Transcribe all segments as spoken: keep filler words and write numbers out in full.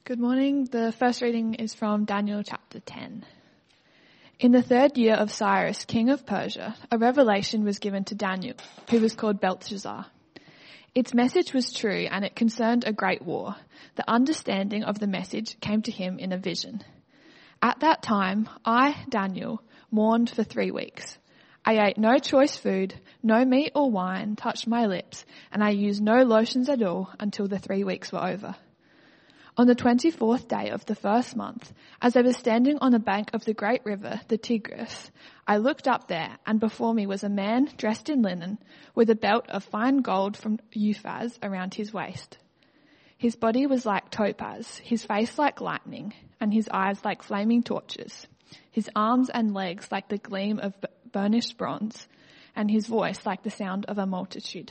Good morning. The first reading is from Daniel chapter ten. In the third year of Cyrus, king of Persia, a revelation was given to Daniel, who was called Belteshazzar. Its message was true, and it concerned a great war. The understanding of the message came to him in a vision. At that time, I, Daniel, mourned for three weeks. I ate no choice food, no meat or wine touched my lips, and I used no lotions at all until the three weeks were over. On the twenty-fourth day of the first month, as I was standing on the bank of the great river, the Tigris, I looked up there, and before me was a man dressed in linen, with a belt of fine gold from Uphaz around his waist. His body was like topaz, his face like lightning, and his eyes like flaming torches, his arms and legs like the gleam of burnished bronze, and his voice like the sound of a multitude.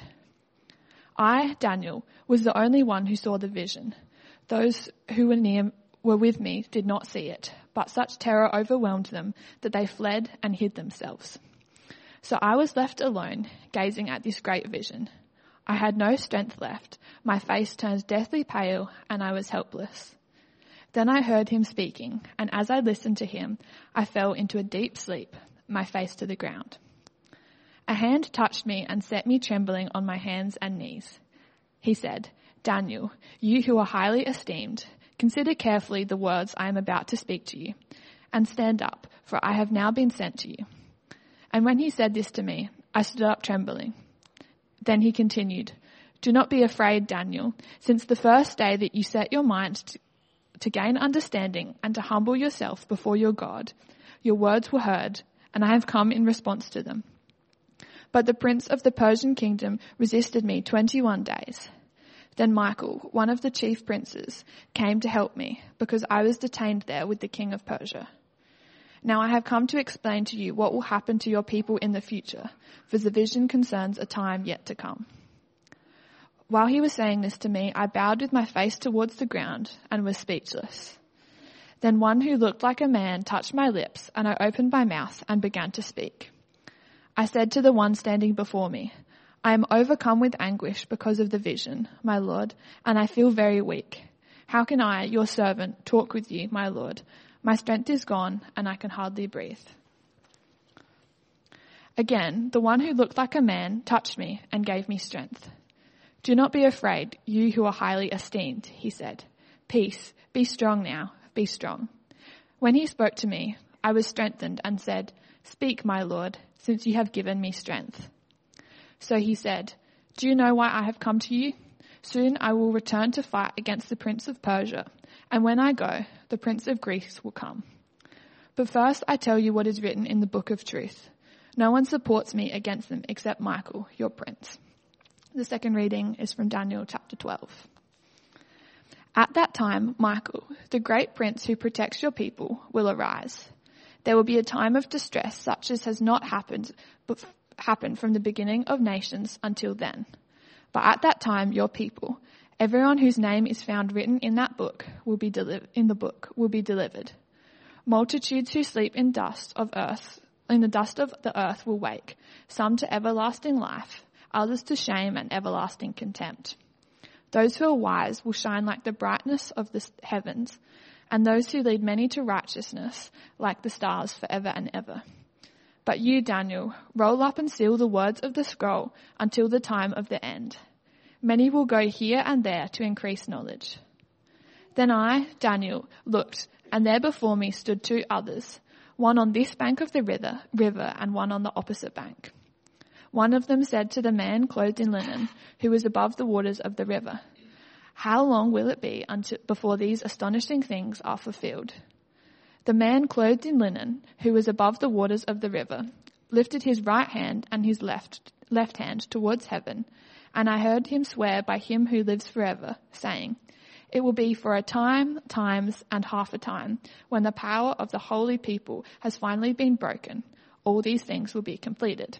I, Daniel, was the only one who saw the vision. Those who were near were with me did not see it, but such terror overwhelmed them that they fled and hid themselves. So I was left alone, gazing at this great vision. I had no strength left, my face turned deathly pale, and I was helpless. Then I heard him speaking, and as I listened to him, I fell into a deep sleep, my face to the ground. A hand touched me and set me trembling on my hands and knees. He said, Daniel, you who are highly esteemed, consider carefully the words I am about to speak to you, and stand up, for I have now been sent to you. And when he said this to me, I stood up trembling. Then he continued, Do not be afraid, Daniel, since the first day that you set your mind to, to gain understanding and to humble yourself before your God, your words were heard, and I have come in response to them. But the prince of the Persian kingdom resisted me twenty-one days. Then Michael, one of the chief princes, came to help me, because I was detained there with the king of Persia. Now I have come to explain to you what will happen to your people in the future, for the vision concerns a time yet to come. While he was saying this to me, I bowed with my face towards the ground and was speechless. Then one who looked like a man touched my lips, and I opened my mouth and began to speak. I said to the one standing before me, I am overcome with anguish because of the vision, my Lord, and I feel very weak. How can I, your servant, talk with you, my Lord? My strength is gone, and I can hardly breathe. Again, the one who looked like a man touched me and gave me strength. Do not be afraid, you who are highly esteemed, he said. Peace, be strong now, be strong. When he spoke to me, I was strengthened and said, Speak, my Lord, since you have given me strength. So he said, Do you know why I have come to you? Soon I will return to fight against the prince of Persia, and when I go, the prince of Greece will come. But first I tell you what is written in the book of truth. No one supports me against them except Michael, your prince. The second reading is from Daniel chapter twelve. At that time, Michael, the great prince who protects your people, will arise. There will be a time of distress such as has not happened before. happened from the beginning of nations until then. But at that time, your people, everyone whose name is found written in that book, will be delivered. In the book, will be delivered. Multitudes who sleep in dust of earth, in the dust of the earth, will wake. Some to everlasting life, others to shame and everlasting contempt. Those who are wise will shine like the brightness of the heavens, and those who lead many to righteousness, like the stars forever and ever. But you, Daniel, roll up and seal the words of the scroll until the time of the end. Many will go here and there to increase knowledge. Then I, Daniel, looked, and there before me stood two others, one on this bank of the river, river and one on the opposite bank. One of them said to the man clothed in linen, who was above the waters of the river, How long will it be until before these astonishing things are fulfilled? The man clothed in linen, who was above the waters of the river, lifted his right hand and his left left hand towards heaven, and I heard him swear by him who lives forever, saying, It will be for a time, times, and half a time, when the power of the holy people has finally been broken. All these things will be completed.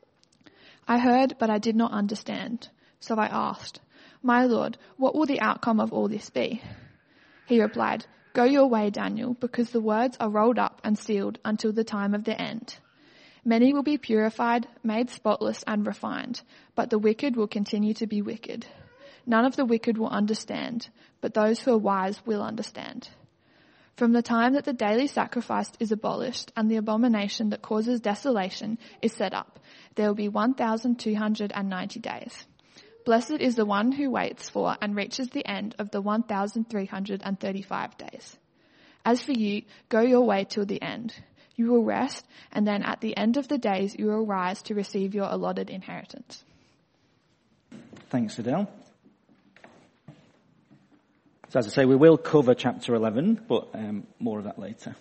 I heard, but I did not understand. So I asked, My Lord, what will the outcome of all this be? He replied, Go your way, Daniel, because the words are rolled up and sealed until the time of the end. Many will be purified, made spotless and refined, but the wicked will continue to be wicked. None of the wicked will understand, but those who are wise will understand. From the time that the daily sacrifice is abolished and the abomination that causes desolation is set up, there will be one thousand two hundred ninety days. Blessed is the one who waits for and reaches the end of the one thousand three hundred thirty-five days. As for you, go your way till the end. You will rest, and then at the end of the days you will rise to receive your allotted inheritance. Thanks, Adele. So as I say, we will cover chapter eleven, but um, more of that later.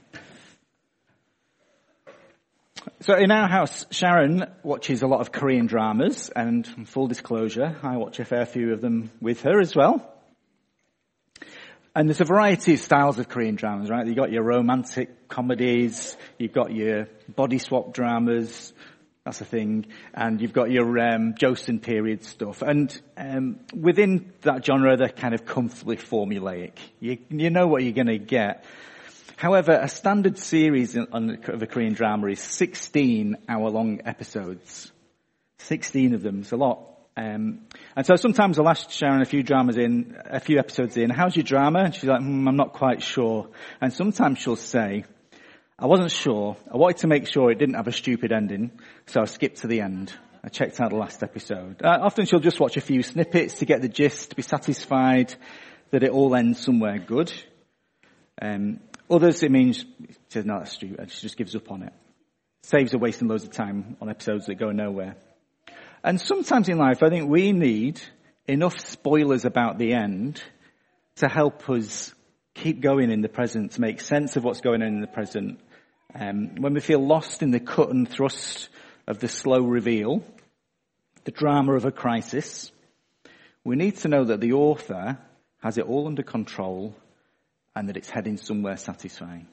So in our house, Sharon watches a lot of Korean dramas, and full disclosure, I watch a fair few of them with her as well. And there's a variety of styles of Korean dramas, right? You've got your romantic comedies, you've got your body swap dramas, that's a thing, and you've got your um, Joseon period stuff. And um, within that genre, they're kind of comfortably formulaic. You, you know what you're going to get. However, a standard series on, of a Korean drama is sixteen hour-long episodes. sixteen of them, it's a lot. Um, and so sometimes I'll ask Sharon a few dramas in, a few episodes in, how's your drama? And she's like, hmm, I'm not quite sure. And sometimes she'll say, I wasn't sure. I wanted to make sure it didn't have a stupid ending, so I skipped to the end. I checked out the last episode. Uh, often she'll just watch a few snippets to get the gist, to be satisfied that it all ends somewhere good. Um, others, it means, she says, no, that's stupid. She just gives up on it. Saves her wasting loads of time on episodes that go nowhere. And sometimes in life, I think we need enough spoilers about the end to help us keep going in the present, to make sense of what's going on in the present. Um, when we feel lost in the cut and thrust of the slow reveal, the drama of a crisis, we need to know that the author has it all under control and that it's heading somewhere satisfying.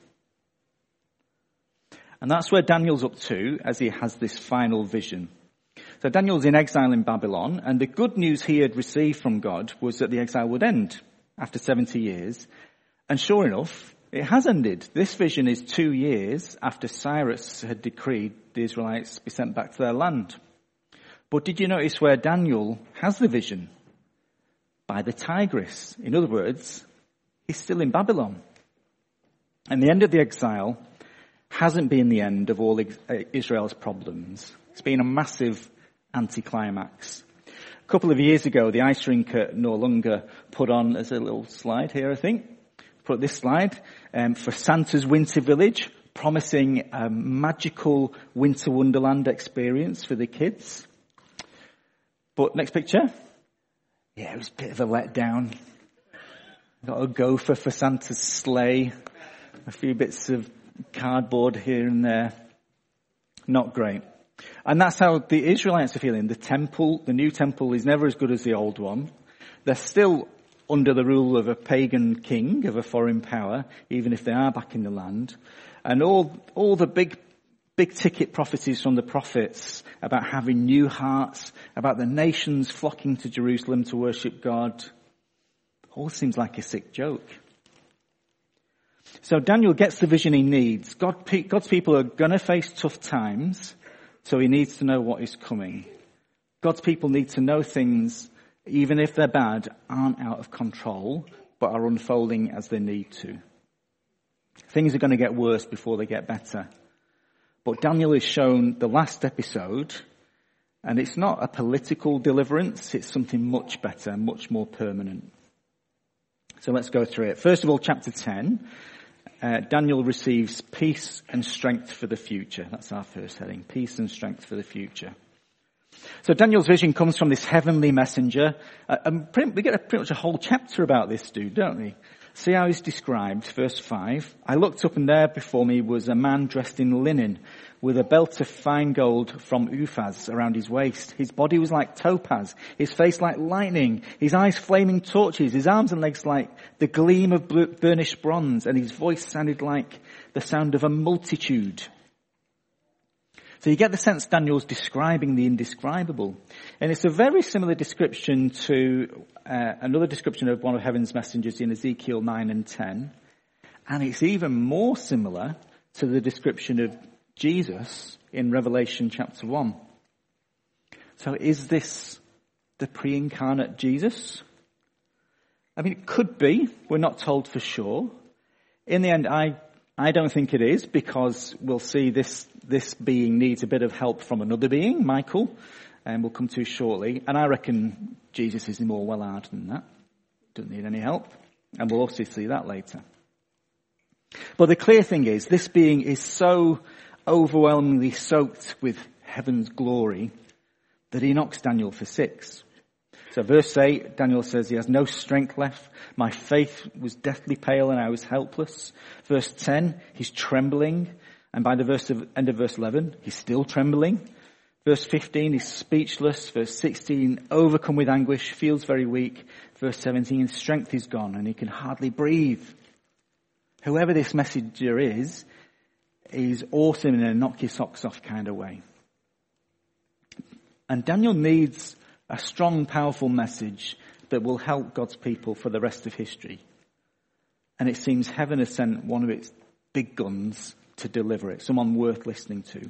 And that's where Daniel's up to as he has this final vision. So Daniel's in exile in Babylon, and the good news he had received from God was that the exile would end after seventy years. And sure enough, it has ended. This vision is two years after Cyrus had decreed the Israelites be sent back to their land. But did you notice where Daniel has the vision? By the Tigris. In other words, he's still in Babylon. And the end of the exile hasn't been the end of all Israel's problems. It's been a massive anticlimax. A couple of years ago, the ice rink at Noarlunga put on, as a little slide here, I think, put this slide, um, for Santa's Winter Village, promising a magical winter wonderland experience for the kids. But next picture. Yeah, it was a bit of a letdown. Got a gopher for Santa's sleigh, a few bits of cardboard here and there. Not great. And that's how the Israelites are feeling. The temple, the new temple is never as good as the old one. They're still under the rule of a pagan king, of a foreign power, even if they are back in the land. And all, all the big, big ticket prophecies from the prophets about having new hearts, about the nations flocking to Jerusalem to worship God, all seems like a sick joke. So Daniel gets the vision he needs. God, God's people are going to face tough times, so he needs to know what is coming. God's people need to know things, even if they're bad, aren't out of control, but are unfolding as they need to. Things are going to get worse before they get better. But Daniel is shown the last episode, and it's not a political deliverance, it's something much better, much more permanent. So let's go through it. First of all, chapter ten. Uh, Daniel receives peace and strength for the future. That's our first heading. Peace and strength for the future. So Daniel's vision comes from this heavenly messenger. Uh, and pretty, we get a, pretty much a whole chapter about this dude, don't we? See how he's described. Verse five. I looked up and there before me was a man dressed in linen with a belt of fine gold from Uphaz around his waist. His body was like topaz, his face like lightning, his eyes flaming torches, his arms and legs like the gleam of burnished bronze, and his voice sounded like the sound of a multitude. So you get the sense Daniel's describing the indescribable. And it's a very similar description to uh, another description of one of heaven's messengers in Ezekiel nine and ten. And it's even more similar to the description of Jesus in Revelation chapter one. So is this the pre-incarnate Jesus? I mean, it could be. We're not told for sure. In the end, I I don't think it is, because we'll see this this being needs a bit of help from another being, Michael, and we'll come to shortly. And I reckon Jesus is more well-armed than that. Doesn't need any help. And we'll also see that later. But the clear thing is, this being is so overwhelmingly soaked with heaven's glory that he knocks Daniel for six. So verse eight, Daniel says he has no strength left. My faith was deathly pale and I was helpless. Verse ten, he's trembling. And by the verse of, end of verse eleven, he's still trembling. Verse fifteen, he's speechless. Verse sixteen, overcome with anguish, feels very weak. Verse seventeen, strength is gone and he can hardly breathe. Whoever this messenger is, is awesome in a knock your socks off kind of way. And Daniel needs a strong, powerful message that will help God's people for the rest of history. And it seems heaven has sent one of its big guns to deliver it, someone worth listening to.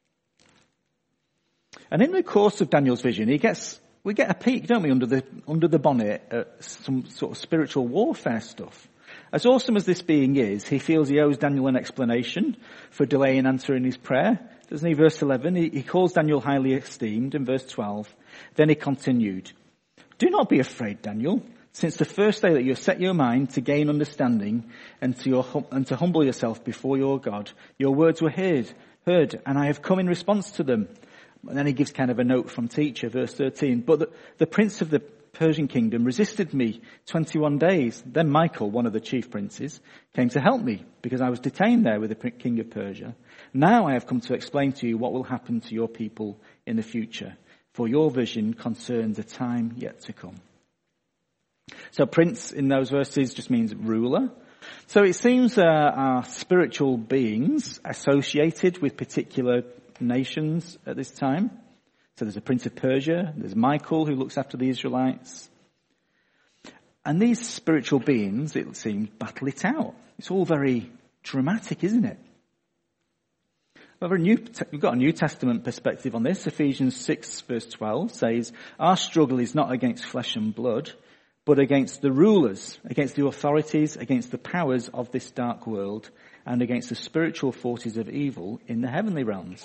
And in the course of Daniel's vision, he gets we get a peek, don't we, under the under the bonnet at some sort of spiritual warfare stuff. As awesome as this being is, he feels he owes Daniel an explanation for delay in answering his prayer. Doesn't he? Verse eleven, he, he calls Daniel highly esteemed. In verse twelve, then he continued, do not be afraid, Daniel, since the first day that you have set your mind to gain understanding and to, your, and to humble yourself before your God, your words were heard, heard, and I have come in response to them. And then he gives kind of a note from teacher, verse thirteen. But the, the prince of the Persian kingdom resisted me twenty-one days. Then Michael, one of the chief princes, came to help me because I was detained there with the king of Persia. Now I have come to explain to you what will happen to your people in the future, for your vision concerns a time yet to come. So prince in those verses just means ruler. So it seems there are spiritual beings associated with particular nations at this time. So there's a prince of Persia, there's Michael who looks after the Israelites. And these spiritual beings, it seems, battle it out. It's all very dramatic, isn't it? We've got a New, we've got a New Testament perspective on this. Ephesians six verse twelve says, our struggle is not against flesh and blood, but against the rulers, against the authorities, against the powers of this dark world, and against the spiritual forces of evil in the heavenly realms.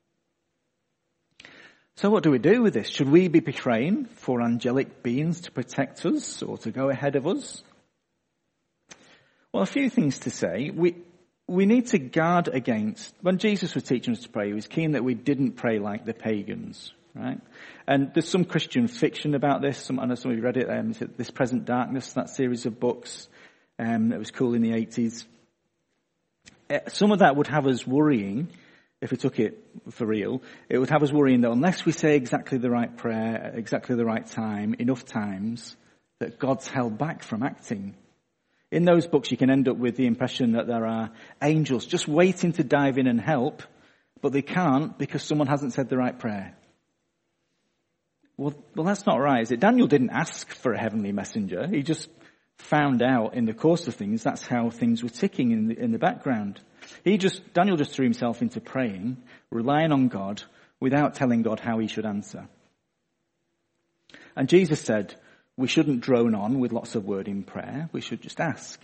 So what do we do with this? Should we be praying for angelic beings to protect us or to go ahead of us? Well, a few things to say. We we need to guard against, when Jesus was teaching us to pray, he was keen that we didn't pray like the pagans, right? And there's some Christian fiction about this. Some, I know some of you read it, um, This Present Darkness, that series of books um, that was cool in the eighties. Uh, some of that would have us worrying. If we took it for real, it would have us worrying that unless we say exactly the right prayer at exactly the right time, enough times, that God's held back from acting. In those books, you can end up with the impression that there are angels just waiting to dive in and help, but they can't because someone hasn't said the right prayer. Well, well, that's not right, is it? Daniel didn't ask for a heavenly messenger. He just found out in the course of things that's how things were ticking in the, in the background. He just, Daniel just threw himself into praying, relying on God, without telling God how he should answer. And Jesus said, we shouldn't drone on with lots of word in prayer. We should just ask.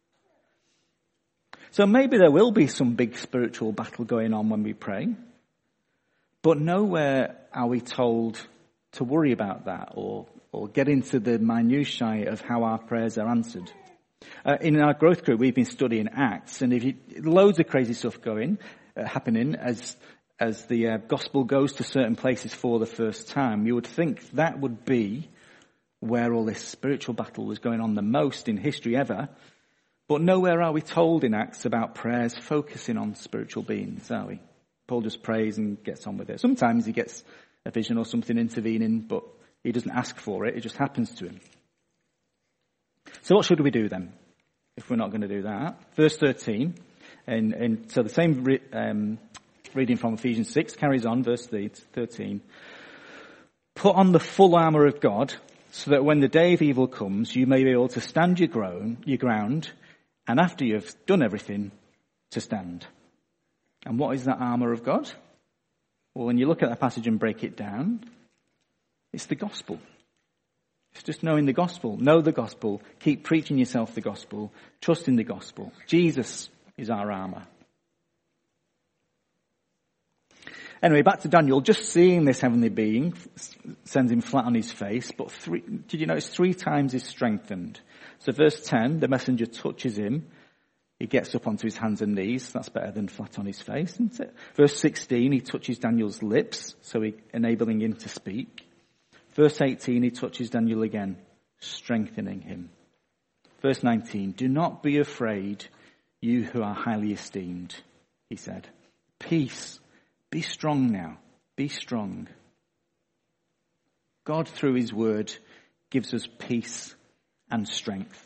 So maybe there will be some big spiritual battle going on when we pray, but nowhere are we told to worry about that or, or get into the minutiae of how our prayers are answered. Uh, in our growth group, we've been studying Acts, and if you, loads of crazy stuff going, uh, happening as as the uh, gospel goes to certain places for the first time. You would think that would be where all this spiritual battle was going on the most in history ever. But nowhere are we told in Acts about prayers focusing on spiritual beings, are we? Paul just prays and gets on with it. Sometimes he gets a vision or something intervening, but he doesn't ask for it. It just happens to him. So what should we do then, if we're not going to do that? Verse thirteen, and, and so the same re, um, reading from Ephesians six carries on, verse thirteen. Put on the full armour of God, so that when the day of evil comes, you may be able to stand your, grown, your ground, and after you've done everything, to stand. And what is that armour of God? Well, when you look at that passage and break it down, it's the gospel. It's just knowing the gospel. Know the gospel. Keep preaching yourself the gospel. Trust in the gospel. Jesus is our armour. Anyway, back to Daniel. Just seeing this heavenly being sends him flat on his face. But three, did you notice three times he's strengthened? So verse ten, the messenger touches him. He gets up onto his hands and knees. That's better than flat on his face, isn't it? Verse sixteen, he touches Daniel's lips, so he, enabling him to speak. Verse eighteen, he touches Daniel again, strengthening him. Verse nineteen, do not be afraid, you who are highly esteemed, he said. Peace. Be strong now. Be strong. God, through his word, gives us peace and strength.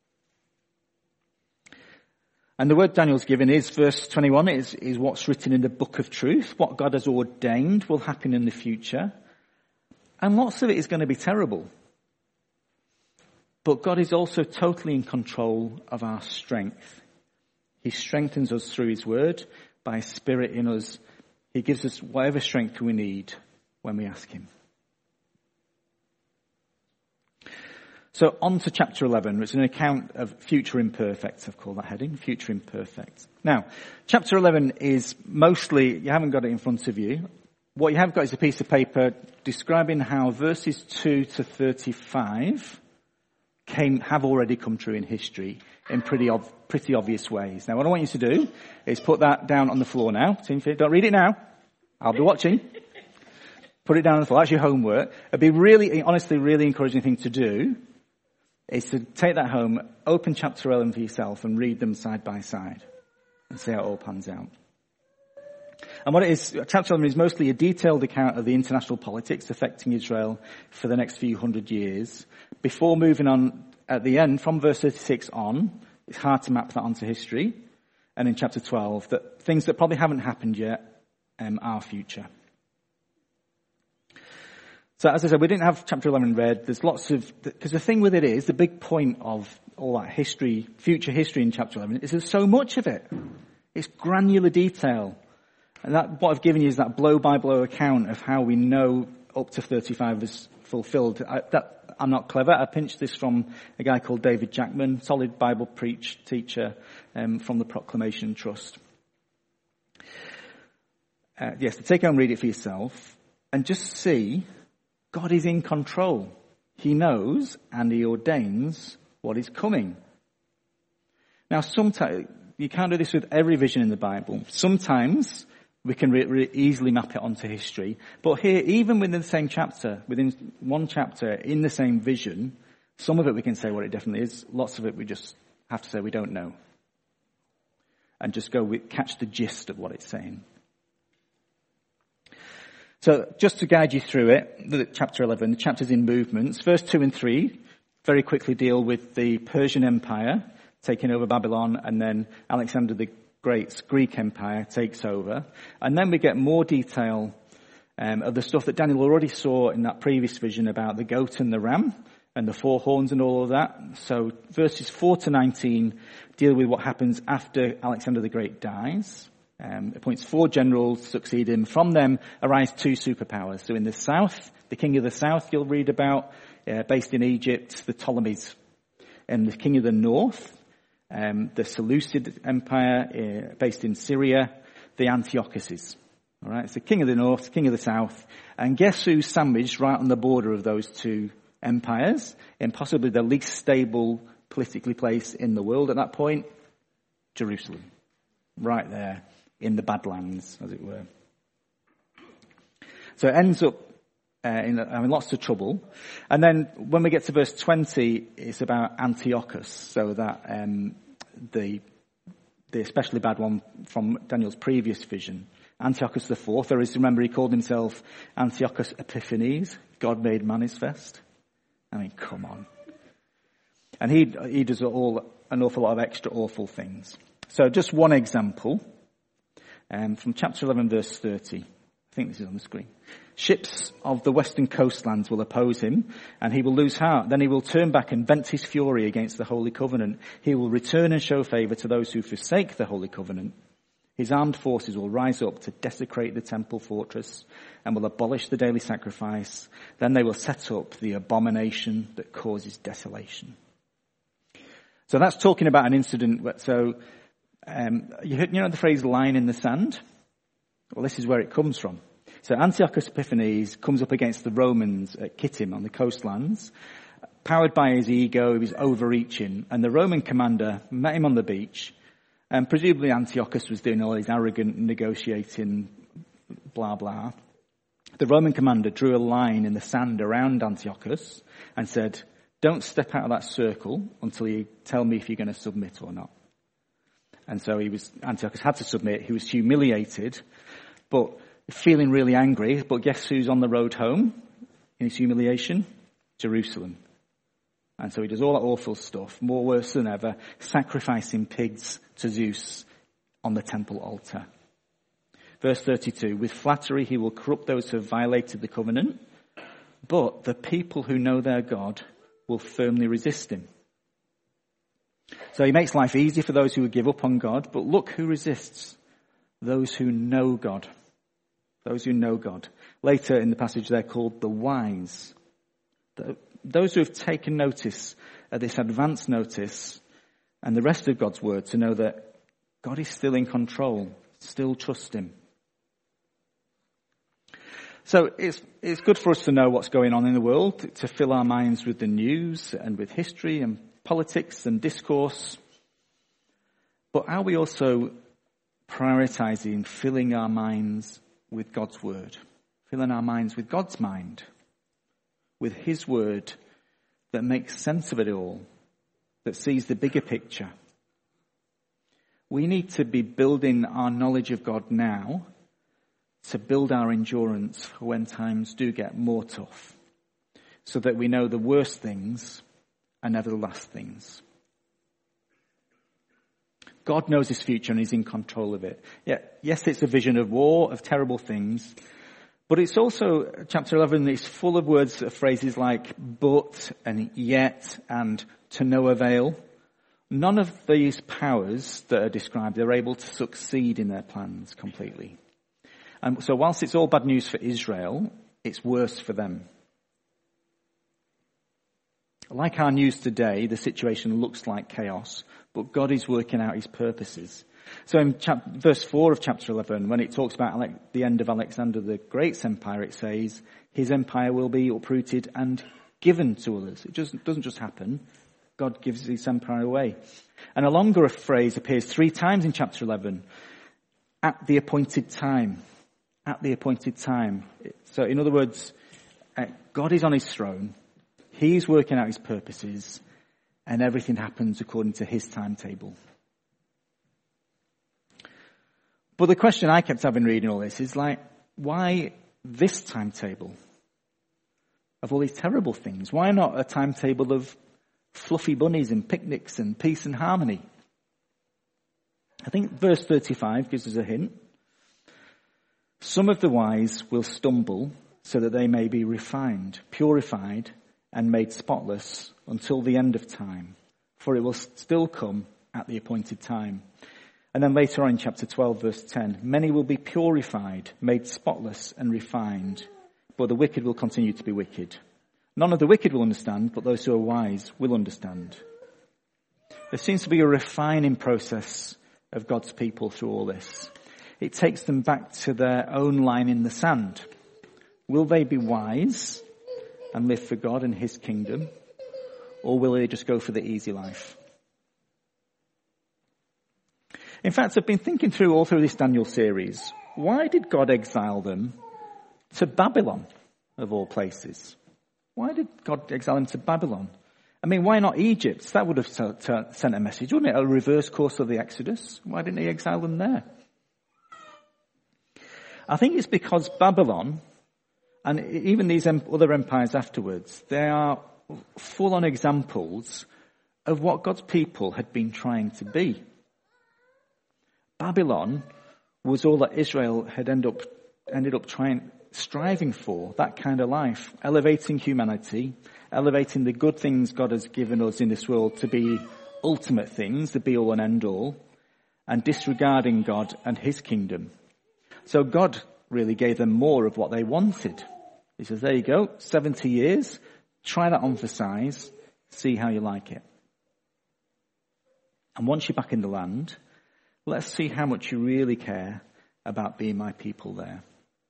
And the word Daniel's given is, verse twenty-one, is, is what's written in the book of truth. What God has ordained will happen in the future. And lots of it is going to be terrible. But God is also totally in control of our strength. He strengthens us through his word, by his spirit in us. He gives us whatever strength we need when we ask him. So on to chapter eleven, which is an account of future imperfects. I've called that heading, future imperfects. Now, chapter eleven is mostly, you haven't got it in front of you. What you have got is a piece of paper describing how verses two to thirty-five came, have already come true in history in pretty ob, pretty obvious ways. Now, what I want you to do is put that down on the floor now. Don't read it now. I'll be watching. Put it down on the floor. That's your homework. It'd be really, honestly, really encouraging thing to do is to take that home, open chapter eleven for yourself and read them side by side and see how it all pans out. And what it is, chapter eleven is mostly a detailed account of the international politics affecting Israel for the next few hundred years. Before moving on at the end, from verse thirty-six on, it's hard to map that onto history. And in chapter twelve, that things that probably haven't happened yet um, are future. So as I said, we didn't have chapter eleven read. There's lots of, because the thing with it is, the big point of all that history, future history in chapter eleven, is there's so much of it. It's granular detail. And that, what I've given you is that blow-by-blow account of how we know up to thirty-five is fulfilled. I, that, I'm not clever. I pinched this from a guy called David Jackman, solid Bible preach teacher um, from the Proclamation Trust. Uh, yes, to take home and read it for yourself and just see God is in control. He knows and he ordains what is coming. Now, sometimes, you can't do this with every vision in the Bible. Sometimes we can re- re- easily map it onto history. But here, even within the same chapter, within one chapter, in the same vision, some of it we can say what it definitely is. Lots of it we just have to say we don't know. And just go with, catch the gist of what it's saying. So just to guide you through it, the chapter eleven, the chapters in movements. Verse two and three very quickly deal with the Persian Empire taking over Babylon, and then Alexander the Great's Greek Empire takes over. And then we get more detail um, of the stuff that Daniel already saw in that previous vision about the goat and the ram and the four horns and all of that. So verses four to nineteen deal with what happens after Alexander the Great dies. Um, appoints four generals to succeed him. From them arise two superpowers. So in the south, the king of the south you'll read about, uh, based in Egypt, the Ptolemies. And the king of the north, um, the Seleucid Empire, uh, based in Syria, the Antiochuses. All right, so king of the north, king of the south. And guess who's sandwiched right on the border of those two empires, in possibly the least stable politically place in the world at that point? Jerusalem. Right there. In the Badlands, as it were. So it ends up uh, in having lots of trouble. And then when we get to verse twenty, it's about Antiochus. So that um, the the especially bad one from Daniel's previous vision. Antiochus the fourth, or as you remember, he called himself Antiochus Epiphanes, God made manifest. I mean, come on. And he he does all an awful lot of extra awful things. So just one example. Um, from chapter eleven, verse thirty. I think this is on the screen. Ships of the western coastlands will oppose him, and he will lose heart. Then he will turn back and vent his fury against the Holy Covenant. He will return and show favour to those who forsake the Holy Covenant. He His armed forces will rise up to desecrate the temple fortress and will abolish the daily sacrifice. Then they will set up the abomination that causes desolation. So that's talking about an incident. So um, you, heard, you know the phrase line in the sand? Well, this is where it comes from. So Antiochus Epiphanes comes up against the Romans at Kittim on the coastlands. Powered by his ego, he was overreaching. And the Roman commander met him on the beach. And presumably Antiochus was doing all his arrogant negotiating, blah, blah. The Roman commander drew a line in the sand around Antiochus and said, don't step out of that circle until you tell me if you're going to submit or not. And so he was, Antiochus had to submit. He was humiliated, but feeling really angry. But guess who's on the road home in his humiliation? Jerusalem. And so he does all that awful stuff, more worse than ever, sacrificing pigs to Zeus on the temple altar. Verse thirty-two, with flattery he will corrupt those who have violated the covenant, but the people who know their God will firmly resist him. So he makes life easy for those who would give up on God, but look who resists. Those who know God. Those who know God. Later in the passage they're called the wise. The, those who have taken notice of this advance notice and the rest of God's word to know that God is still in control, still trust him. So it's it's good for us to know what's going on in the world, to fill our minds with the news and with history and politics and discourse. But are we also prioritizing filling our minds with God's word, filling our minds with God's mind, with his word that makes sense of it all, that sees the bigger picture? We need to be building our knowledge of God now to build our endurance for when times do get more tough, so that we know the worst things are never the last things. God knows his future and he's in control of it. Yeah, yes, it's a vision of war, of terrible things, but it's also, chapter eleven, it's full of words, of phrases like but and yet and to no avail. None of these powers that are described are able to succeed in their plans completely. And so whilst it's all bad news for Israel, it's worse for them. Like our news today, the situation looks like chaos, but God is working out his purposes. So in chap- verse four of chapter eleven, when it talks about Ale- the end of Alexander the Great's empire, it says, his empire will be uprooted and given to others. It just doesn't just happen. God gives his empire away. And a longer phrase appears three times in chapter eleven. At the appointed time. At the appointed time. So in other words, uh, God is on his throne. He's working out his purposes. And everything happens according to his timetable. But the question I kept having reading all this is like, why this timetable of all these terrible things? Why not a timetable of fluffy bunnies and picnics and peace and harmony? I think verse thirty-five gives us a hint. Some of the wise will stumble so that they may be refined, purified, and made spotless until the end of time, for it will still come at the appointed time. And then later on in chapter twelve, verse ten, many will be purified, made spotless and refined, but the wicked will continue to be wicked. None of the wicked will understand, but those who are wise will understand. There seems to be a refining process of God's people through all this. It takes them back to their own line in the sand. Will they be wise and live for God and his kingdom, or will they just go for the easy life? In fact, I've been thinking through all through this Daniel series, why did God exile them to Babylon, of all places? Why did God exile them to Babylon? I mean, why not Egypt? That would have t- t- sent a message, wouldn't it? A reverse course of the Exodus. Why didn't he exile them there? I think it's because Babylon, and even these other empires afterwards, they are full-on examples of what God's people had been trying to be. Babylon was all that Israel had end up, ended up trying, striving for, that kind of life, elevating humanity, elevating the good things God has given us in this world to be ultimate things, the be-all and end-all, and disregarding God and his kingdom. So God really gave them more of what they wanted. He says, there you go, seventy years, try that on for size, see how you like it. And once you're back in the land, let's see how much you really care about being my people there.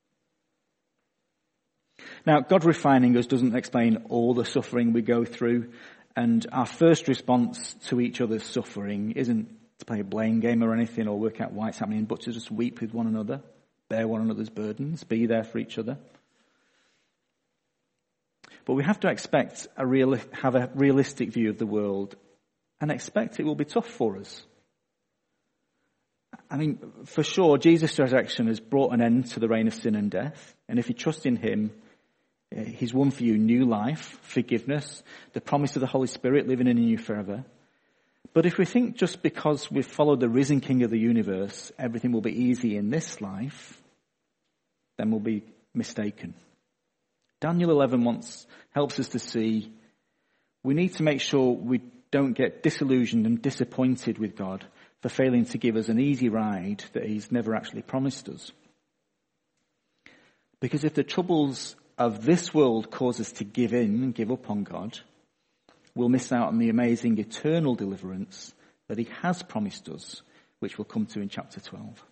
Now, God refining us doesn't explain all the suffering we go through, and our first response to each other's suffering isn't to play a blame game or anything or work out why it's happening, but to just weep with one another, bear one another's burdens, be there for each other. But we have to expect a real, have a realistic view of the world and expect it will be tough for us. I mean, for sure, Jesus' resurrection has brought an end to the reign of sin and death. And if you trust in him, he's won for you new life, forgiveness, the promise of the Holy Spirit living in you forever. But if we think just because we've followed the risen King of the universe, everything will be easy in this life, then we'll be mistaken. Daniel eleven wants, helps us to see we need to make sure we don't get disillusioned and disappointed with God for failing to give us an easy ride that he's never actually promised us. Because if the troubles of this world cause us to give in and give up on God, we'll miss out on the amazing eternal deliverance that he has promised us, which we'll come to in chapter twelve.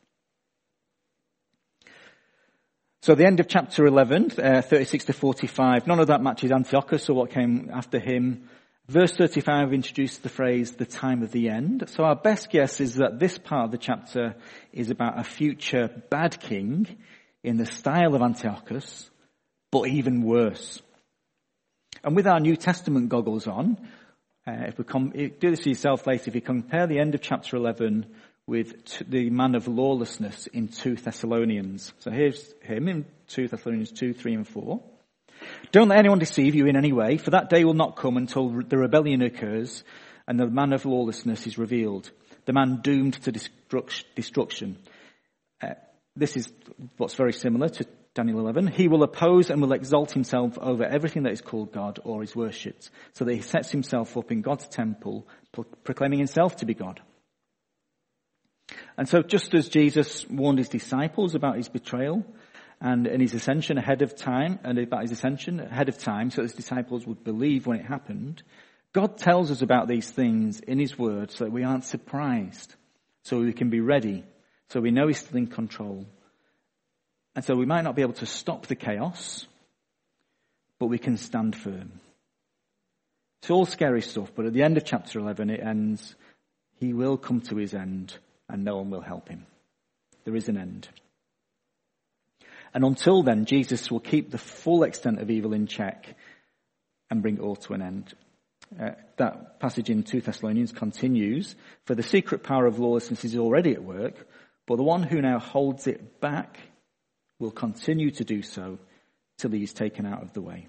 So the end of chapter eleven, uh, thirty-six to forty-five, none of that matches Antiochus or what came after him. Verse thirty-five introduced the phrase, the time of the end. So our best guess is that this part of the chapter is about a future bad king in the style of Antiochus, but even worse. And with our New Testament goggles on, uh, if we com- do this for yourself later, if you compare the end of chapter eleven with t- the man of lawlessness in two Thessalonians. So here's him in two Thessalonians two, three and four. Don't let anyone deceive you in any way, for that day will not come until the rebellion occurs and the man of lawlessness is revealed, the man doomed to destruction. Uh, this is what's very similar to Daniel eleven. He will oppose and will exalt himself over everything that is called God or is worshipped, so that he sets himself up in God's temple, pro- proclaiming himself to be God. And so just as Jesus warned his disciples about his betrayal and, and his ascension ahead of time, and about his ascension ahead of time so his disciples would believe when it happened, God tells us about these things in his word so that we aren't surprised, so we can be ready, so we know he's still in control. And so we might not be able to stop the chaos, but we can stand firm. It's all scary stuff, but at the end of chapter eleven it ends, he will come to his end and no one will help him. There is an end. And until then, Jesus will keep the full extent of evil in check and bring it all to an end. Uh, that passage in two Thessalonians continues, for the secret power of lawlessness is already at work, but the one who now holds it back will continue to do so till he is taken out of the way.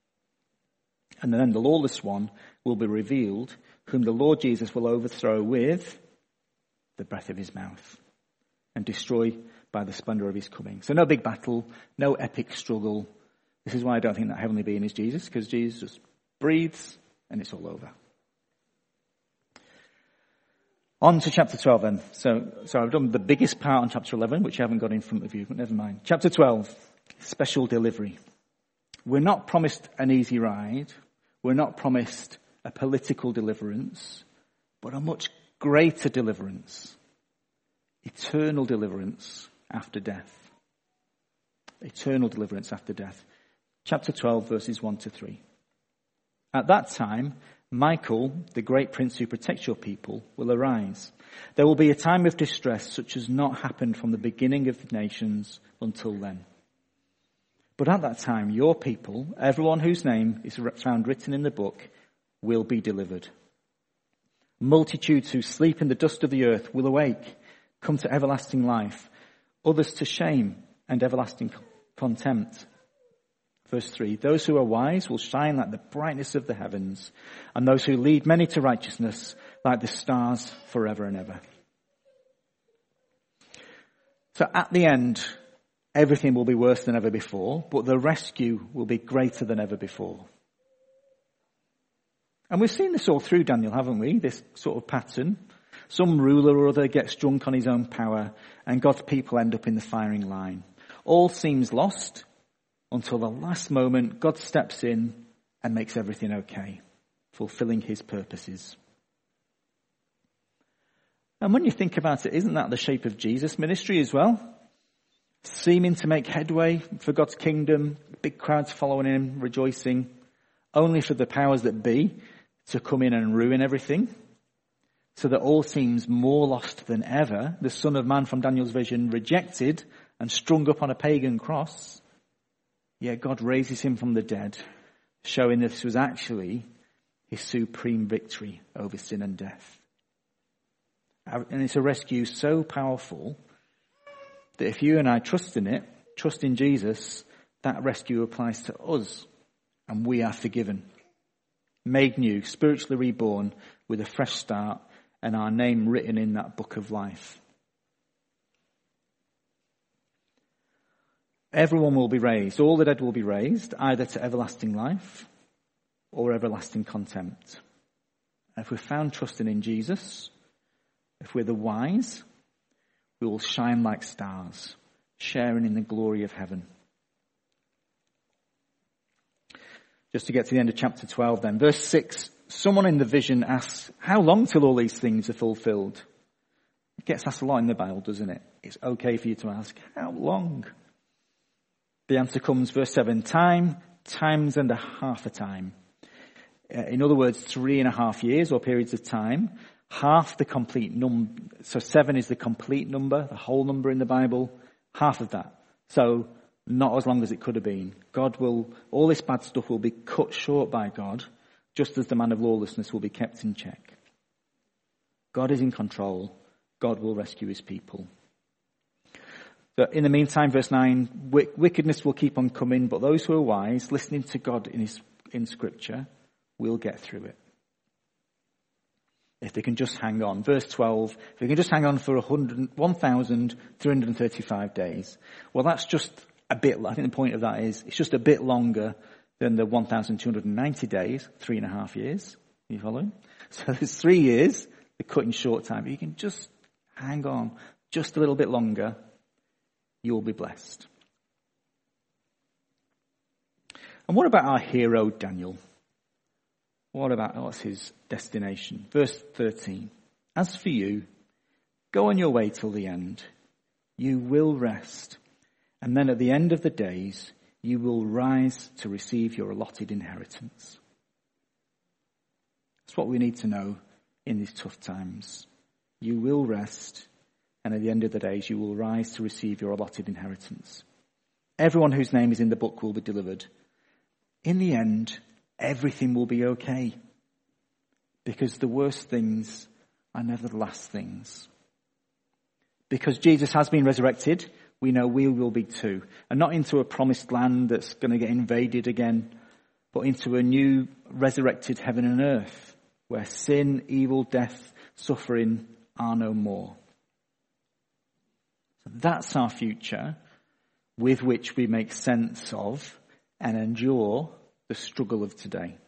And then the lawless one will be revealed, whom the Lord Jesus will overthrow with the breath of his mouth and destroy by the splendor of his coming. So no big battle, no epic struggle. This is why I don't think that heavenly being is Jesus, because Jesus just breathes and it's all over. On to chapter twelve then. So, so I've done the biggest part on chapter eleven, which I haven't got in front of you, but never mind. Chapter twelve, special delivery. We're not promised an easy ride. We're not promised a political deliverance, but a much greater deliverance. Eternal deliverance after death. Eternal deliverance after death. Chapter twelve, verses one to three. At that time, Michael, the great prince who protects your people, will arise. There will be a time of distress such as not happened from the beginning of the nations until then. But at that time, your people, everyone whose name is found written in the book, will be delivered. Multitudes who sleep in the dust of the earth will awake, come to everlasting life, others to shame and everlasting contempt. Verse three, those who are wise will shine like the brightness of the heavens, and those who lead many to righteousness like the stars forever and ever. So at the end, everything will be worse than ever before, but the rescue will be greater than ever before. And we've seen this all through Daniel, haven't we? This sort of pattern. Some ruler or other gets drunk on his own power, and God's people end up in the firing line. All seems lost until the last moment God steps in and makes everything okay, fulfilling his purposes. And when you think about it, isn't that the shape of Jesus' ministry as well? Seeming to make headway for God's kingdom, big crowds following him, rejoicing, only for the powers that be to come in and ruin everything, so that all seems more lost than ever. The Son of Man from Daniel's vision, rejected and strung up on a pagan cross, yet God raises him from the dead, showing this was actually his supreme victory over sin and death. And it's a rescue so powerful that if you and I trust in it, trust in Jesus, that rescue applies to us, and we are forgiven, made new, spiritually reborn, with a fresh start, and our name written in that book of life. Everyone will be raised. All the dead will be raised, either to everlasting life or everlasting contempt. And if we're found trusting in Jesus, if we're the wise, we will shine like stars, sharing in the glory of heaven. Just to get to the end of chapter twelve then. Verse six, someone in the vision asks, how long till all these things are fulfilled? It gets asked a lot in the Bible, doesn't it? It's okay for you to ask, how long? The answer comes, verse seven, time, times and a half a time. In other words, three and a half years or periods of time. Half the complete number. So seven is the complete number, the whole number in the Bible. Half of that. So not as long as it could have been. God will, all this bad stuff will be cut short by God, just as the man of lawlessness will be kept in check. God is in control. God will rescue his people. So in the meantime, verse nine, wickedness will keep on coming, but those who are wise, listening to God in his, in Scripture, will get through it. If they can just hang on. Verse twelve, if they can just hang on for one thousand three hundred thirty-five days. Well, that's just a bit, I think the point of that is, it's just a bit longer than the one thousand two hundred ninety days, three and a half years. Are you following? So there's three years, they're cutting short time. But you can just hang on just a little bit longer, you'll be blessed. And what about our hero, Daniel? What about, what's his destination? Verse thirteen. As for you, go on your way till the end. You will rest. And then at the end of the days, you will rise to receive your allotted inheritance. That's what we need to know in these tough times. You will rest. And at the end of the days, you will rise to receive your allotted inheritance. Everyone whose name is in the book will be delivered. In the end, everything will be okay. Because the worst things are never the last things. Because Jesus has been resurrected, we know we will be too. And not into a promised land that's going to get invaded again, but into a new resurrected heaven and earth, where sin, evil, death, suffering are no more. So that's our future, with which we make sense of and endure the struggle of today.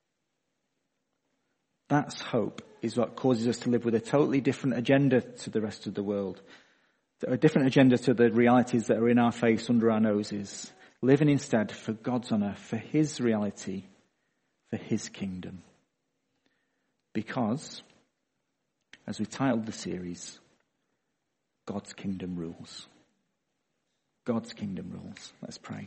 That's hope, is what causes us to live with a totally different agenda to the rest of the world. A different agenda to the realities that are in our face, under our noses. Living instead for God's honour, for his reality, for his kingdom. Because, as we titled the series, God's kingdom rules. God's kingdom rules. Let's pray.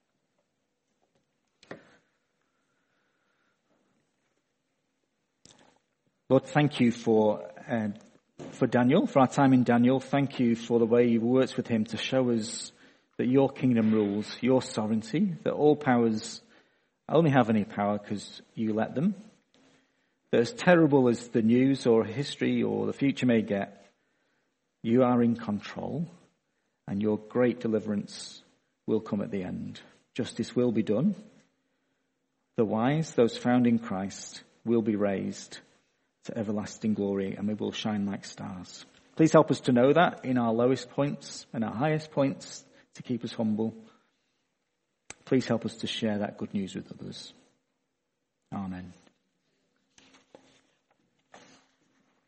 Lord, thank you for uh, for Daniel, for our time in Daniel. Thank you for the way you've worked with him to show us that your kingdom rules, your sovereignty, that all powers only have any power because you let them. That as terrible as the news or history or the future may get, you are in control and your great deliverance will come at the end. Justice will be done. The wise, those found in Christ, will be raised to everlasting glory, and we will shine like stars. Please help us to know that in our lowest points and our highest points, to keep us humble. Please help us to share that good news with others. Amen.